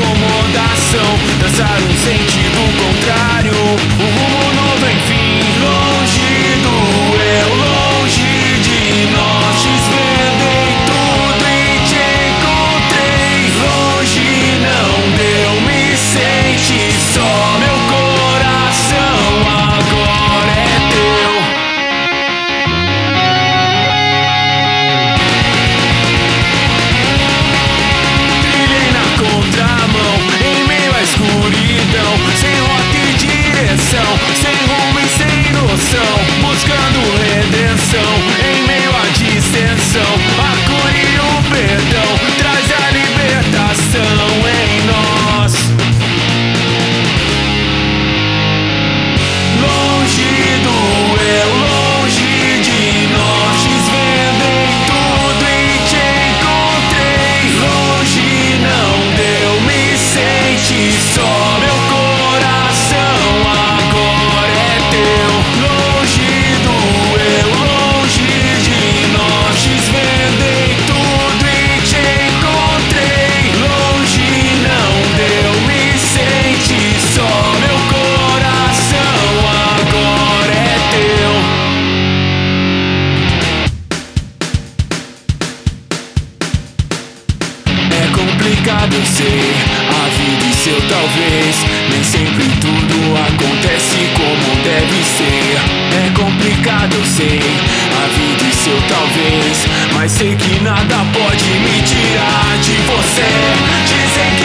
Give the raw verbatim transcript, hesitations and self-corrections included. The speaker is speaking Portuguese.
incomodação, dançar um sentido contrário, o rumo novo enfim, longe do eu, longe de nós, desvendei tudo e te encontrei, longe não deu, me sente só, meu coração agora é teu. Trilhei na contramão, em meio à escuridão, sem rota e direção, sem rumo e sem noção, buscando redenção, em meio à distensão, a cura e o perdão, traz a libertação em nós. Longe do eu, longe de nós, desvendei tudo e te encontrei, longe não deu, me sente só, meu coração agora é teu. Longe do eu, longe de nós, desvendei tudo e te encontrei, longe não deu, me sente só, meu coração agora é teu. É complicado, eu sei, a vida e seu talvez, nem sempre tudo acontece como deve ser. É complicado, eu sei, a vida e seu talvez, mas sei que nada pode me tirar de você. Dizem que